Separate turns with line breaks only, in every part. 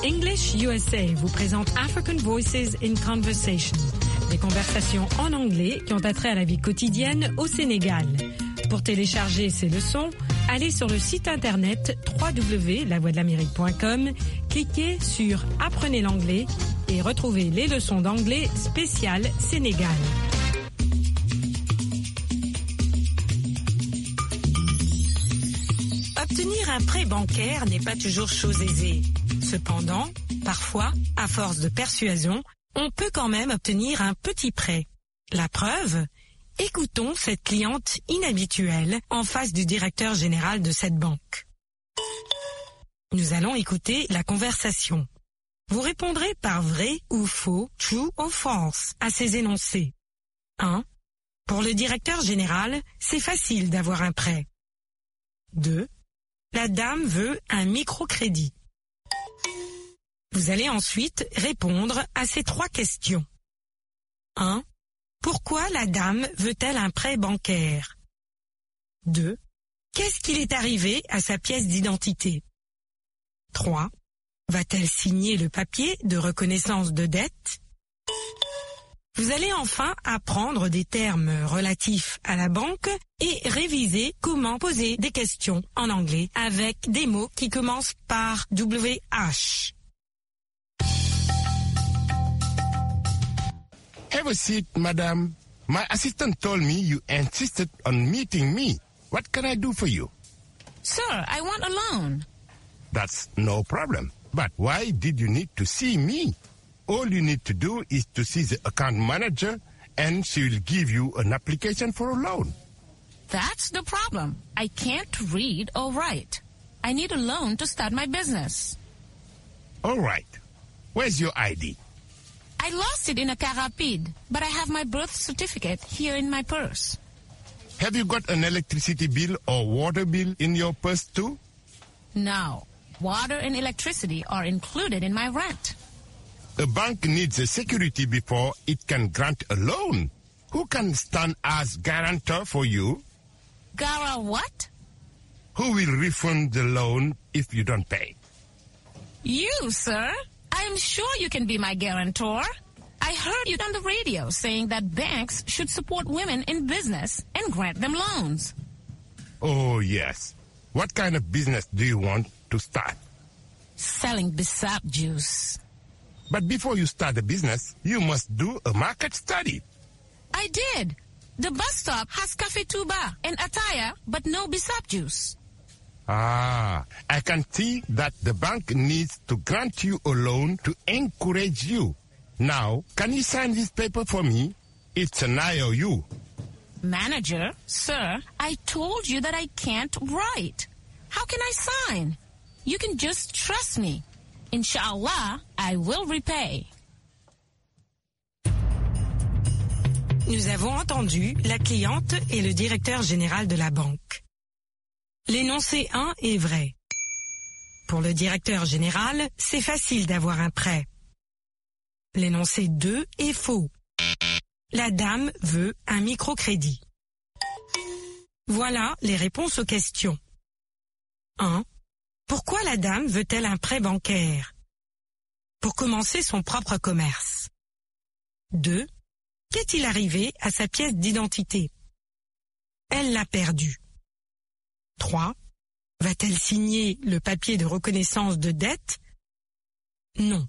English USA vous présente African Voices in Conversation, des conversations en anglais qui ont attrait à la vie quotidienne au Sénégal. Pour télécharger ces leçons, allez sur le site internet www.lavoixdelamérique.com, cliquez sur Apprenez l'anglais et retrouvez les leçons d'anglais spéciales Sénégal. Obtenir un prêt bancaire n'est pas toujours chose aisée. Cependant, parfois, à force de persuasion, on peut quand même obtenir un petit prêt. La preuve ? Écoutons cette cliente inhabituelle en face du directeur général de cette banque. Nous allons écouter la conversation. Vous répondrez par vrai ou faux, true or false, à ces énoncés. 1. Pour le directeur général, c'est facile d'avoir un prêt. 2. La dame veut un microcrédit. Vous allez ensuite répondre à ces 3 questions. 1. Pourquoi la dame veut-elle un prêt bancaire? 2. Qu'est-ce qu'il est arrivé à sa pièce d'identité? 3. Va-t-elle signer le papier de reconnaissance de dette? Vous allez enfin apprendre des termes relatifs à la banque et réviser comment poser des questions en anglais avec des mots qui commencent par WH.
Have a seat, madam. My assistant told me you insisted on meeting me. What can I do for you?
Sir, I want a loan.
That's no problem. But why did you need to see me? All you need to do is to see the account manager and she will give you an application for a loan.
That's the problem. I can't read or write. I need a loan to start my business.
All right. Where's your ID?
I lost it in a car rapide, but I have my birth certificate here in my purse.
Have you got an electricity bill or water bill in your purse too?
No. Water and electricity are included in my rent.
A bank needs a security before it can grant a loan. Who can stand as guarantor for you?
Gara what?
Who will refund the loan if you don't pay?
You, sir. I am sure you can be my guarantor. I heard you on the radio saying that banks should support women in business and grant them loans.
Oh, yes. What kind of business do you want to start?
Selling Bissap juice.
But before you start a business, you must do a market study.
I did. The bus stop has Cafe Tuba and Ataya, but no Bissap juice.
Ah, I can see that the bank needs to grant you a loan to encourage you. Now, can you sign this paper for me? It's an IOU.
Manager, sir, I told you that I can't write. How can I sign? You can just trust me. Inshallah, I will repay.
Nous avons entendu la cliente et le directeur général de la banque. L'énoncé 1 est vrai. Pour le directeur général, c'est facile d'avoir un prêt. L'énoncé 2 est faux. La dame veut un microcrédit. Voilà les réponses aux questions. 1. Pourquoi la dame veut-elle un prêt bancaire? Pour commencer son propre commerce. 2. Qu'est-il arrivé à sa pièce d'identité? Elle l'a perdue. 3. Va-t-elle signer le papier de reconnaissance de dette? Non.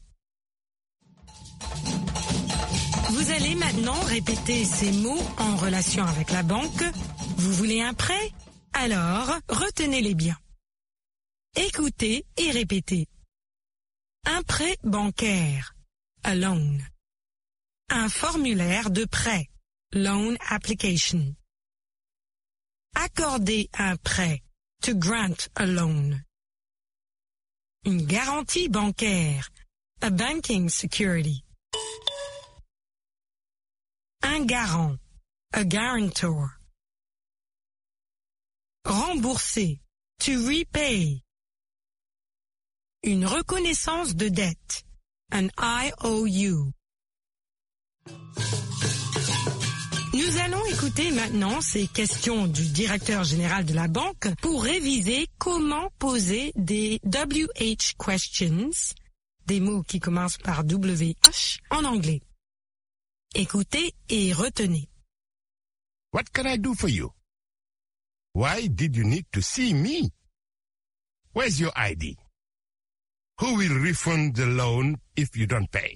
Vous allez maintenant répéter ces mots en relation avec la banque. Vous voulez un prêt? Alors, retenez-les bien. Écoutez et répétez. Un prêt bancaire, a loan. Un formulaire de prêt, loan application. Accorder un prêt, to grant a loan. Une garantie bancaire, a banking security. Un garant, a guarantor. Rembourser, to repay. Une reconnaissance de dette, an IOU. Nous allons écouter maintenant ces questions du directeur général de la banque pour réviser comment poser des WH questions, des mots qui commencent par WH en anglais. Écoutez et retenez.
What can I do for you? Why did you need to see me? Where's your ID? Who will refund the loan if you don't pay?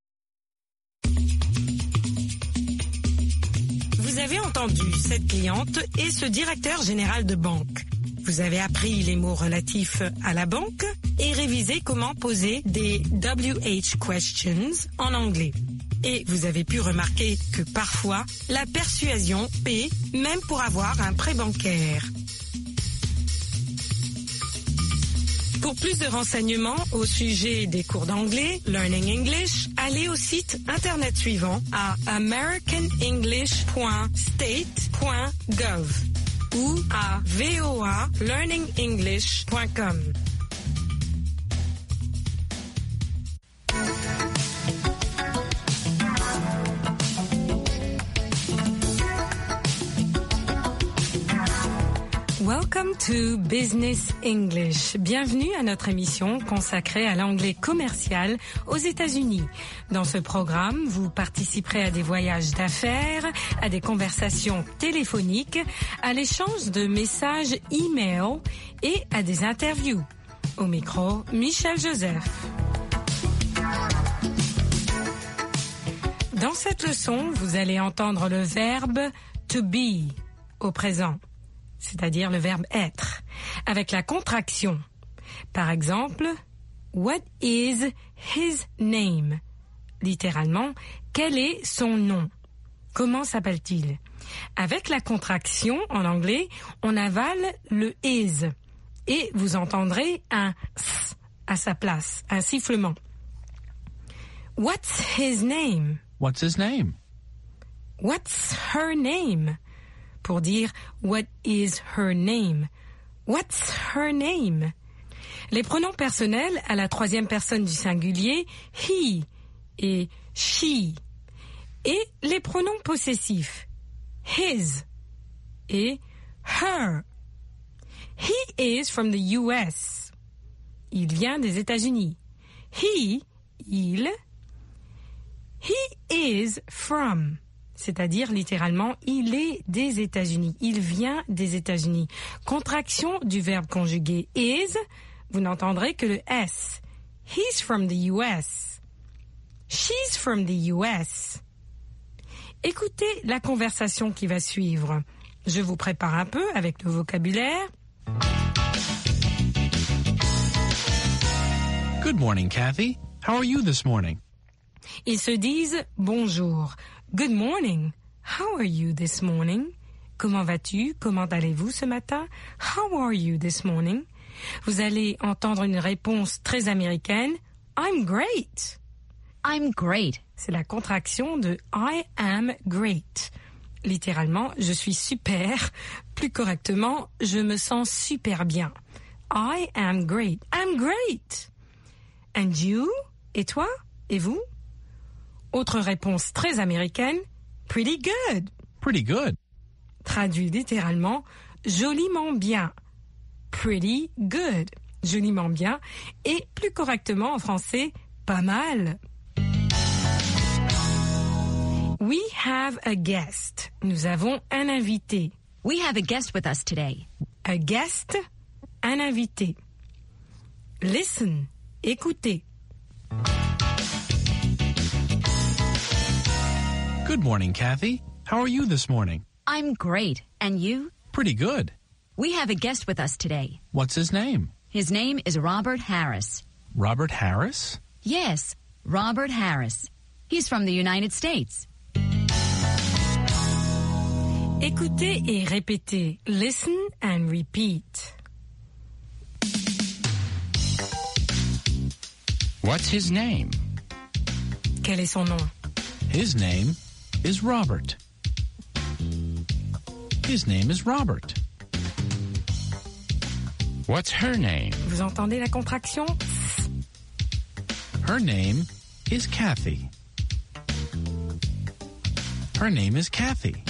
Vous avez entendu cette cliente et ce directeur général de banque. Vous avez appris les mots relatifs à la banque et révisé comment poser des WH questions en anglais. Et vous avez pu remarquer que parfois, la persuasion paie même pour avoir un prêt bancaire. Pour plus de renseignements au sujet des cours d'anglais, Learning English, allez au site internet suivant à americanenglish.state.gov ou à voalearningenglish.com. Welcome to Business English. Bienvenue à notre émission consacrée à l'anglais commercial aux États-Unis. Dans ce programme, vous participerez à des voyages d'affaires, à des conversations téléphoniques, à l'échange de messages e-mail et à des interviews. Au micro, Michel Joseph. Dans cette leçon, vous allez entendre le verbe to be au présent, c'est-à-dire le verbe être, avec la contraction. Par exemple, what is his name? Littéralement, quel est son nom? Comment s'appelle-t-il? Avec la contraction, en anglais, on avale le is et vous entendrez un s à sa place, un sifflement. What's his name?
What's his name?
What's her name? Pour dire what is her name? What's her name? Les pronoms personnels à la troisième personne du singulier, he et she. Et les pronoms possessifs, his et her. He is from the US. Il vient des États-Unis. He, il. He is from. C'est-à-dire littéralement, il est des États-Unis. Il vient des États-Unis. Contraction du verbe conjugué is, vous n'entendrez que le S. He's from the US. She's from the US. Écoutez la conversation qui va suivre. Je vous prépare un peu avec le vocabulaire.
Good morning, Kathy. How are you this morning?
Ils se disent bonjour. Good morning. How are you this morning? Comment vas-tu? Comment allez-vous ce matin? How are you this morning? Vous allez entendre une réponse très américaine. I'm great.
I'm great.
C'est la contraction de I am great. Littéralement, je suis super. Plus correctement, je me sens super bien. I am great. I'm great. And you? Et toi? Et vous? Autre réponse très américaine, pretty good.
Pretty good.
Traduit littéralement, joliment bien. Pretty good. Joliment bien. Et plus correctement en français, pas mal. We have a guest. Nous avons un invité.
We have a guest with us today.
A guest, un invité. Listen, écoutez.
Good morning, Kathy. How are you this morning?
I'm great. And you?
Pretty good.
We have a guest with us today.
What's his name?
His name is Robert Harris.
Robert Harris?
Yes, Robert Harris. He's from the United States.
Écoutez et répétez. Listen and repeat.
What's his name?
Quel est son nom?
His name is Robert. His name is Robert.
What's her name?
Vous entendez la contraction?
Her name is Kathy. Her name is Kathy.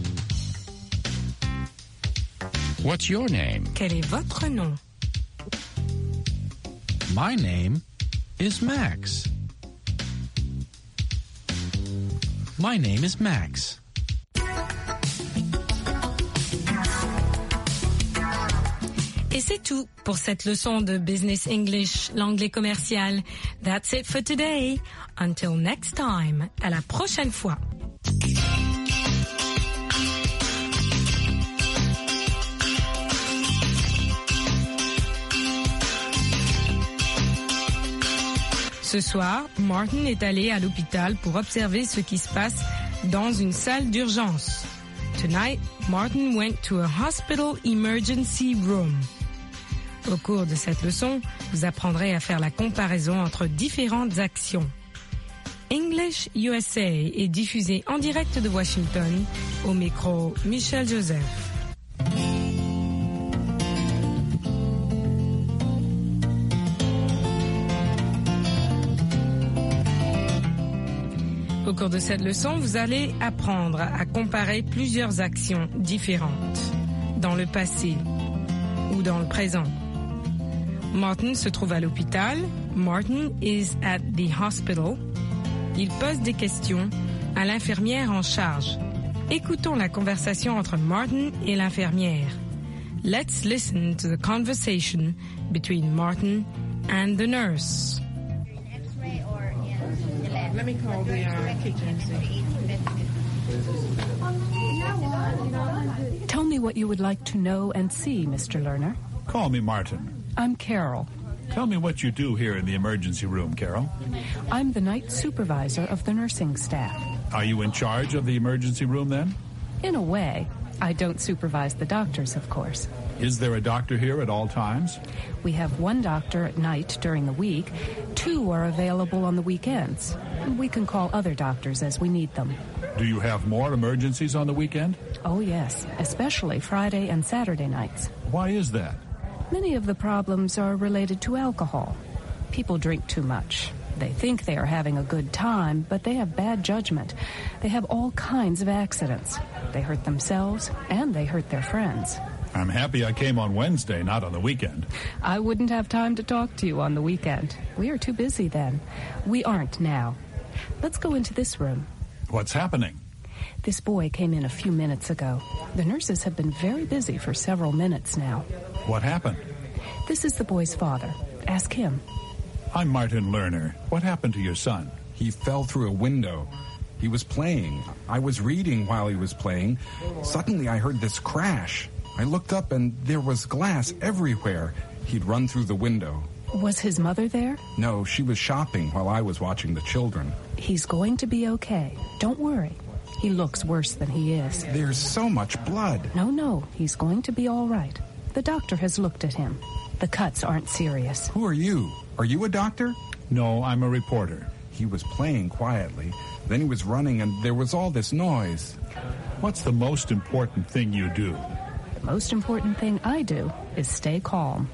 What's your name?
Quel est votre nom?
My name is Max? My name is Max.
Et c'est tout pour cette leçon de Business English, l'anglais commercial. That's it for today. Until next time. À la prochaine fois. Ce soir, Martin est allé à l'hôpital pour observer ce qui se passe dans une salle d'urgence. Tonight, Martin went to a hospital emergency room. Au cours de cette leçon, vous apprendrez à faire la comparaison entre différentes actions. English USA est diffusé en direct de Washington, au micro Michel Joseph. Au cours de cette leçon, vous allez apprendre à comparer plusieurs actions différentes dans le passé ou dans le présent. Martin se trouve à l'hôpital. Martin is at the hospital. Il pose des questions à l'infirmière en charge. Écoutons la conversation entre Martin et l'infirmière. Let's listen to the conversation between Martin and the nurse.
Let me call the kitchen.
Tell me what you would like to know and see, Mr. Lerner.
Call me Martin.
I'm Carol.
Tell me what you do here in the emergency room, Carol.
I'm the night supervisor of the nursing staff.
Are you in charge of the emergency room then?
In a way. I don't supervise the doctors, of course.
Is there a doctor here at all times?
We have one doctor at night during the week. 2 are available on the weekends. We can call other doctors as we need them.
Do you have more emergencies on the weekend?
Oh, yes, especially Friday and Saturday nights.
Why is that?
Many of the problems are related to alcohol. People drink too much. They think they are having a good time, but they have bad judgment. They have all kinds of accidents. They hurt themselves, and they hurt their friends.
I'm happy I came on Wednesday, not on the weekend.
I wouldn't have time to talk to you on the weekend. We are too busy then. We aren't now. Let's go into this room.
What's happening?
This boy came in a few minutes ago. The nurses have been very busy for several minutes now.
What happened?
This is the boy's father. Ask him.
I'm Martin Lerner. What happened to your son?
He fell through a window. He was playing. I was reading while he was playing. Suddenly I heard this crash. I looked up and there was glass everywhere. He'd run through the window.
Was his mother there?
No, she was shopping while I was watching the children.
He's going to be okay. Don't worry. He looks worse than he is.
There's so much blood.
No, he's going to be all right. The doctor has looked at him. The cuts aren't serious.
Who are you? Are you a doctor?
No, I'm a reporter.
He was playing quietly. Then he was running and there was all this noise.
What's the most important thing you do?
The most important thing I do is stay calm.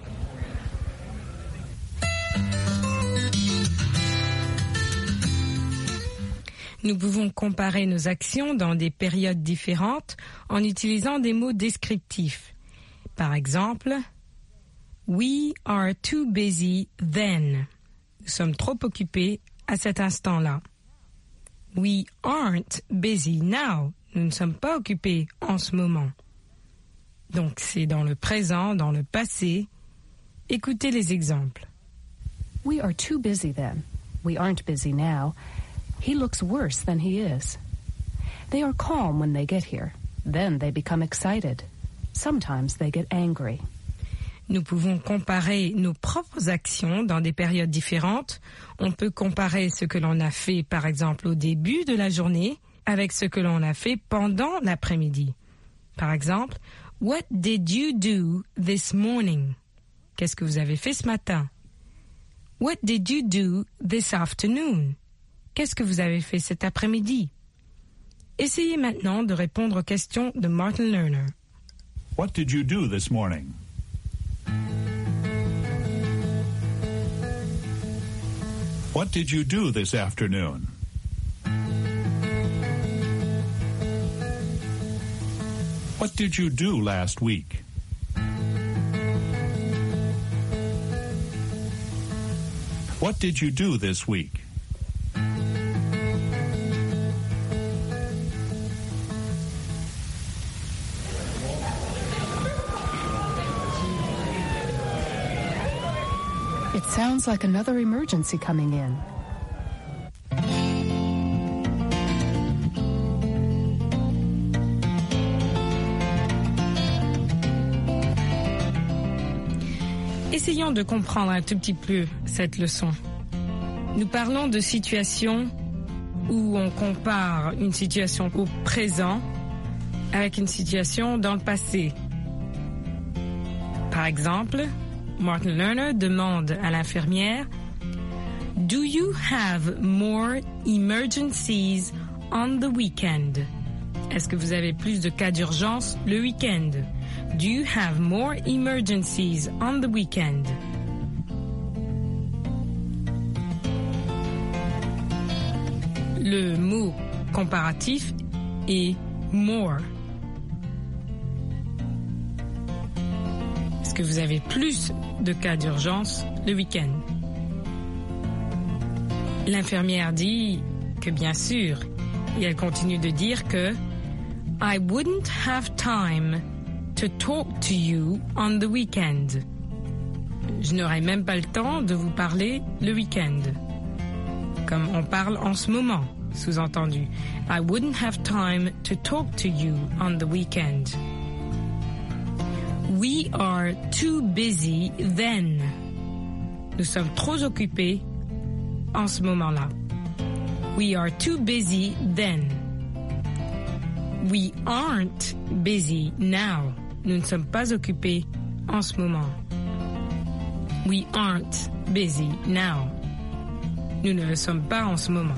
Nous pouvons comparer nos actions dans des périodes différentes en utilisant des mots descriptifs. Par exemple, we are too busy then. Nous sommes trop occupés à cet instant-là. We aren't busy now. Nous ne sommes pas occupés en ce moment. Donc c'est dans le présent, dans le passé. Écoutez les exemples.
We are too busy then. We aren't busy now. He looks worse than he is. They are calm when they get here. Then they become excited. Sometimes they get angry.
Nous pouvons comparer nos propres actions dans des périodes différentes. On peut comparer ce que l'on a fait, par exemple, au début de la journée avec ce que l'on a fait pendant l'après-midi. Par exemple, what did you do this morning? Qu'est-ce que vous avez fait ce matin? What did you do this afternoon? Qu'est-ce que vous avez fait cet après-midi? Essayez maintenant de répondre aux questions de Martin Lerner.
What did you do this morning? What did you do this afternoon? What did you do last week? What did you do this week?
It sounds like another emergency coming in.
Essayons de comprendre un tout petit peu cette leçon. Nous parlons de situations où on compare une situation au présent avec une situation dans le passé. Par exemple, Martin Lerner demande à l'infirmière « Do you have more emergencies on the weekend ?» Est-ce que vous avez plus de cas d'urgence le week-end? Do you have more emergencies on the weekend? Le mot comparatif est more. Est-ce que vous avez plus de cas d'urgence le week-end? L'infirmière dit que bien sûr, et elle continue de dire que I wouldn't have time to talk to you on the weekend. Je n'aurai même pas le temps de vous parler le week-end. Comme on parle en ce moment, sous-entendu. I wouldn't have time to talk to you on the weekend. We are too busy then. Nous sommes trop occupés en ce moment-là. We are too busy then. We aren't busy now. Nous ne sommes pas occupés en ce moment. We aren't busy now. Nous ne le sommes pas en ce moment.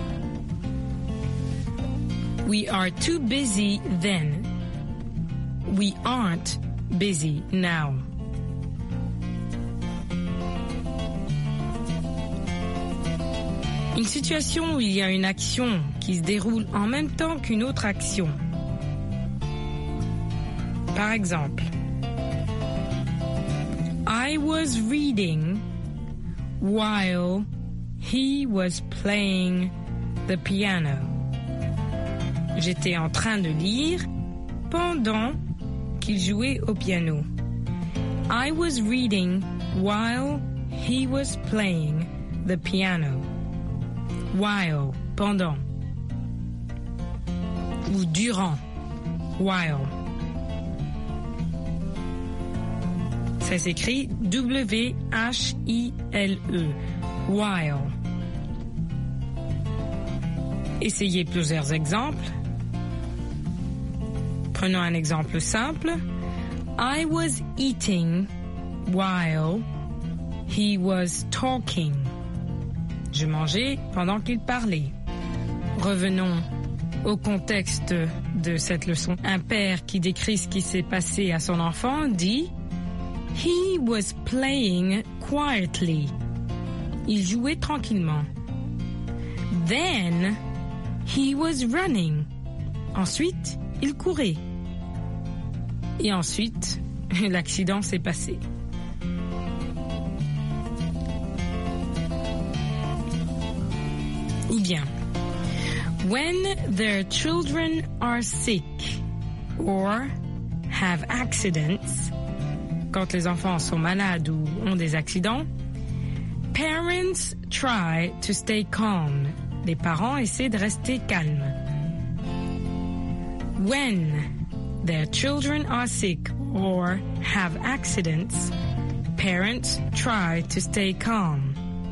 We are too busy then. We aren't busy now. Une situation où il y a une action qui se déroule en même temps qu'une autre action. Par exemple, I was reading while he was playing the piano. J'étais en train de lire pendant qu'il jouait au piano. I was reading while he was playing the piano. While, pendant. Ou durant. While. Ça s'écrit W-H-I-L-E. While. Essayez plusieurs exemples. Prenons un exemple simple. I was eating while he was talking. Je mangeais pendant qu'il parlait. Revenons au contexte de cette leçon. Un père qui décrit ce qui s'est passé à son enfant dit « He was playing quietly ». Il jouait tranquillement. « Then, he was running ». Ensuite, il courait. Et ensuite, l'accident s'est passé. Ou bien, when their children are sick or have accidents, quand les enfants sont malades ou ont des accidents, parents try to stay calm. Les parents essaient de rester calmes. When their children are sick or have accidents, parents try to stay calm.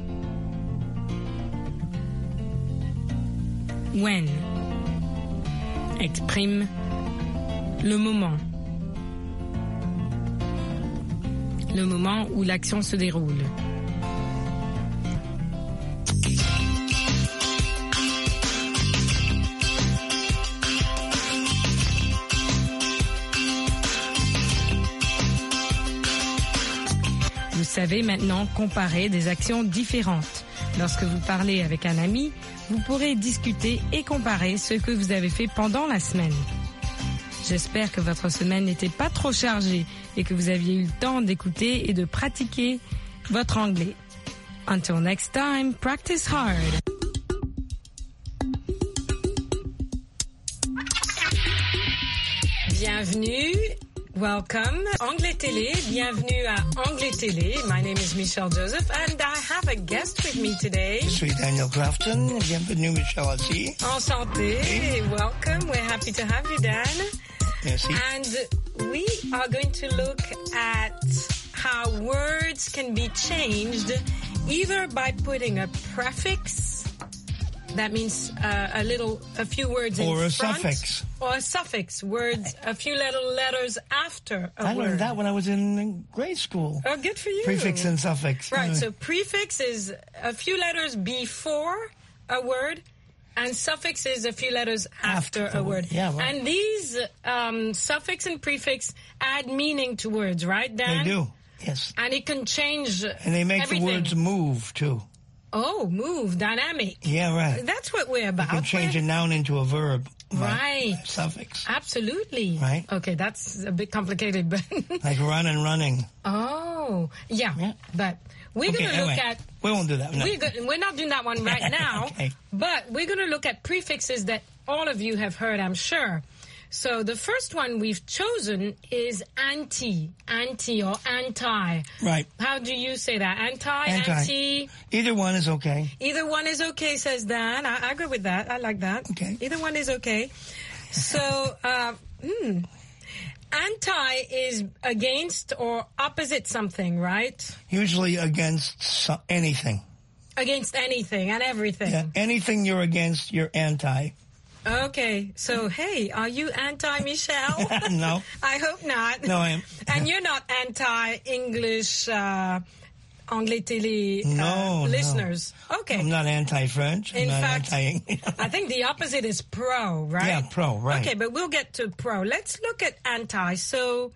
When exprime le moment où l'action se déroule. Vous savez maintenant comparer des actions différentes. Lorsque vous parlez avec un ami, vous pourrez discuter et comparer ce que vous avez fait pendant la semaine. J'espère que votre semaine n'était pas trop chargée et que vous aviez eu le temps d'écouter et de pratiquer votre anglais. Until next time, practice hard. Bienvenue. Welcome. Anglais Télé. Bienvenue à Anglais Télé. My name is Michelle Joseph and I have a guest with me today.
Je suis Daniel Crafton. Bienvenue, Michelle aussi.
Enchanté. Hey. Welcome. We're happy to have you, Dan.
Merci.
And we are going to look at how words can be changed either by putting a prefix, that means a few words in front.
Or a suffix.
Or a suffix, words, a few little letters after a word.
I learned that when I was in grade school.
Oh, good for you.
Prefix and suffix.
Right, so prefix is a few letters before a word, and suffix is a few letters after a word.
Yeah, right.
And these suffix and prefix add meaning to words, right, Dan?
They do, yes.
And it can change
And they make
everything.
the words move, too.
Oh, move, dynamic.
Yeah, right.
That's what we're about.
You can change a noun into a verb.
Right.
Suffix.
Absolutely.
Right.
Okay, that's a bit complicated, but...
Like run and running.
Oh, yeah. But we're going to look at...
We won't do that. No.
We're not doing that one right now,
okay.
But we're going to look at prefixes that all of you have heard, I'm sure. So the first one we've chosen is anti or anti.
Right.
How do you say that? Anti.
Either one is okay.
Either one is okay, says Dan. I agree with that. I like that.
Okay.
Either one is okay. So, anti is against or opposite something, right?
Usually against anything.
Against anything and everything.
Yeah, anything you're against, you're anti.
Okay, so hey, are you anti-Michelle?
No.
I hope not.
No, I am.
And you're not anti-English Anglais Télé listeners?
No.
Okay.
I'm not anti-French.
In fact,
anti-
I think the opposite is pro, right?
Yeah, pro, right.
Okay, but we'll get to pro. Let's look at anti. So,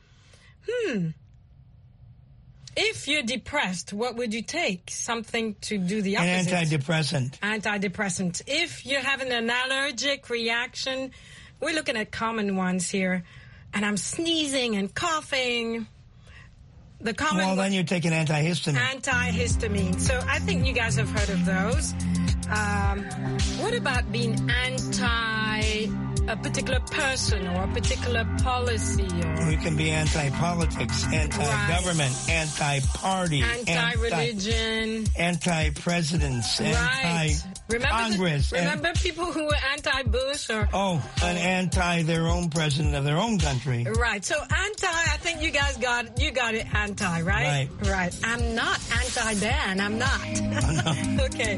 if you're depressed, what would you take? Something to do the opposite.
An antidepressant.
Antidepressant. If you're having an allergic reaction, we're looking at common ones here. And I'm sneezing and coughing. The common
Well, then you take an antihistamine.
Antihistamine. So I think you guys have heard of those. What about being anti a particular person or a particular policy?
You can be anti-politics, anti-government, anti-party,
anti-religion,
anti-presidents, anti-Congress.
Remember people who were anti-Bush or...
Oh, an anti their own president of their own country.
Right. So anti, I think you guys got it anti, right? Right. I'm not anti-Dan. I'm not.
Oh, no.
Okay.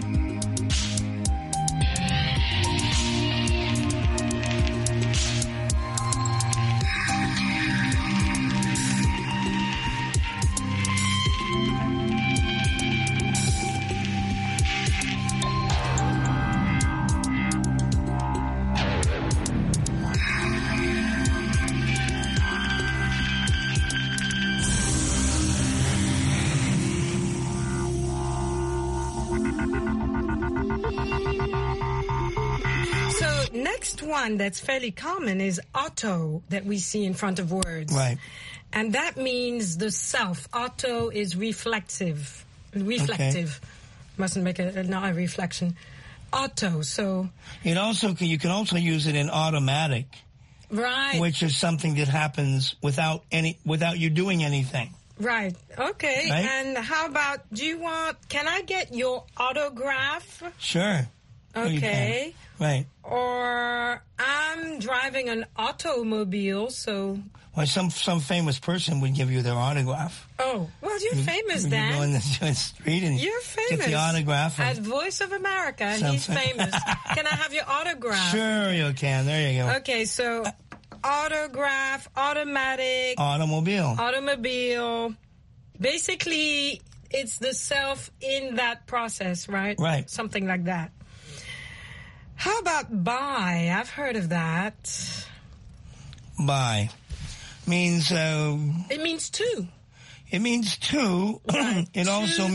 Next one that's fairly common is auto that we see in front of words.
Right.
And that means the self. Auto is reflective. Okay. Mustn't make not a reflection. Auto, so...
You can also use it in automatic.
Right.
Which is something that happens without you doing anything.
Right. Okay.
Right?
And how about, can I get your autograph?
Sure.
Okay.
Right.
Or I'm driving an automobile, so...
Well, some famous person would give you their autograph.
Oh, well, you're famous, Dan.
You go in the street and
you're famous.
Get the autograph.
At Voice of America, he's famous. Can I have your autograph?
Sure you can. There you go.
Okay, so autograph, automatic... Automobile. Basically, it's the self in that process, right?
Right.
Something like that. How about buy? I've heard of that.
Buy means...
it means two.
It means two.
Right.
It also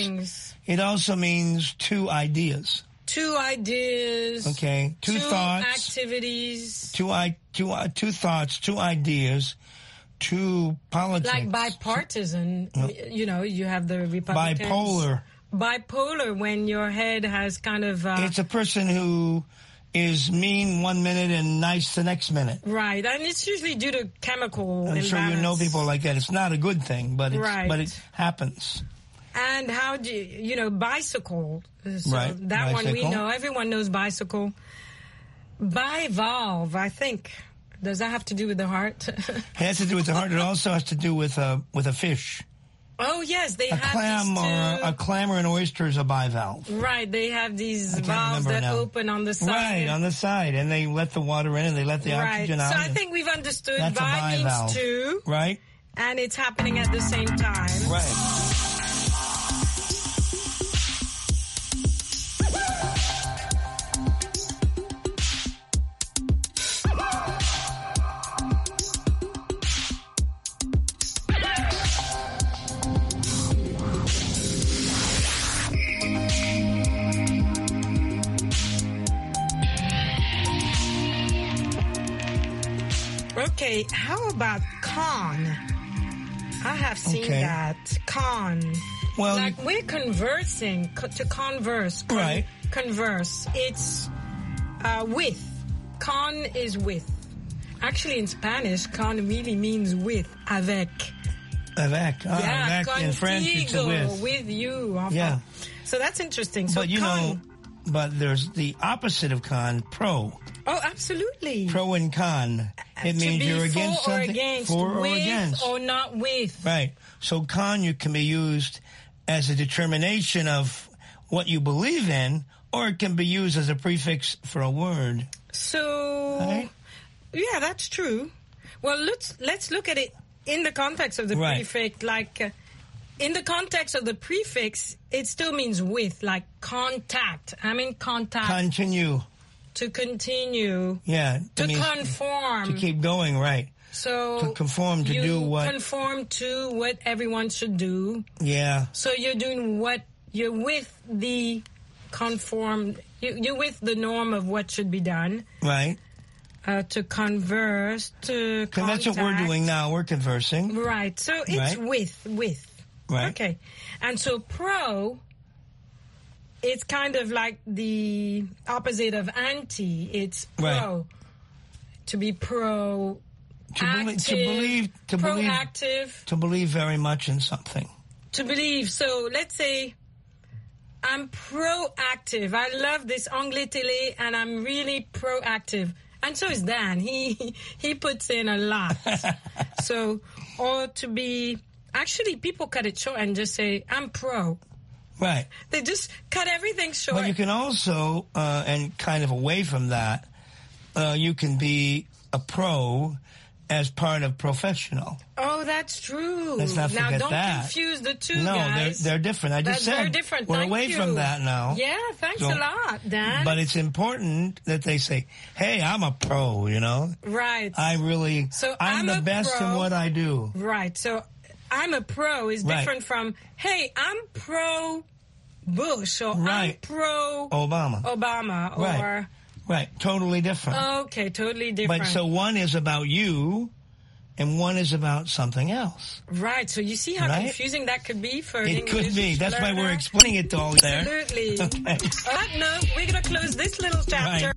means two ideas.
Two ideas.
Okay. Two thoughts.
Activities.
Two thoughts, two ideas, two politics.
Like bipartisan. You have the Republicans.
Bipolar.
bipolar when your head has kind of...
it's a person who is mean 1 minute and nice the next minute.
Right, and it's usually due to chemical
I'm sure you know people like that. It's not a good thing, but it happens.
And how do you bicycle? So
right.
That
bicycle.
one we know. Everyone knows bicycle. Bivalve, I think. Does that have to do with the heart?
It has to do with the heart. It also has to do with a fish.
Oh, yes. They have
clam a clam or an oyster is a bivalve.
Right. They have these valves that open on the side.
Right, on the side. And they let the water in and they let the oxygen out.
So I think we've understood
that's
bi means two.
Right.
And it's happening at the same time.
Right.
Okay, how about con? I have seen that. Con.
Well,
like we're conversing, to converse.
Right.
Converse. It's with. Con is with. Actually, in Spanish, con really means with. Avec.
Avec.
Yeah,
avec. In French, it's with.
With you.
Yeah.
So that's interesting. So
but but there's the opposite of con, pro.
Oh, absolutely.
Pro and con. It means you're against something. For or against.
Or not with.
Right. So con can be used as a determination of what you believe in, or it can be used as a prefix for a word.
So,
right?
Yeah, that's true. Well, let's look at it in the context of the prefix. Like, in the context of the prefix, it still means with, like contact. I'm in contact.
Continue.
To continue.
Yeah.
To conform.
To keep going, right.
So
to conform to do what?
Conform to what everyone should do.
Yeah.
So you're doing what you're with the conform. You're with the norm of what should be done.
Right.
To converse, to contact.
That's what we're doing now. We're conversing.
Right. So it's with.
Right.
Okay. And so pro. It's kind of like the opposite of anti. It's pro.
Right.
To be pro.
Proactive. To believe very much in something.
To believe. So let's say I'm proactive. I love this Anglais Télé and I'm really proactive. And so is Dan. He puts in a lot. So, or to be, actually people cut it short and just say, I'm pro.
Right.
They just cut everything short.
But you can also, and kind of away from that, you can be a pro as part of professional.
Oh, that's true.
Let's not forget
now, don't
that.
confuse the two,
no,
guys.
they're different. I just said
very different.
We're
Thank
away
you.
from that now.
Yeah, thanks a lot, Dan.
But it's important that they say, hey, I'm a pro, you know?
Right.
I'm the best in what I do.
Right. So I'm a pro is different from, hey, I'm pro Bush or I'm pro Obama or...
Right, totally different.
Okay, totally different.
But so one is about you, and one is about something else.
Right, so you see how confusing that could be for an English
could be. That's
learner?
why we're explaining it all there.
Absolutely.
Okay.
On that note, we're going to close this little chapter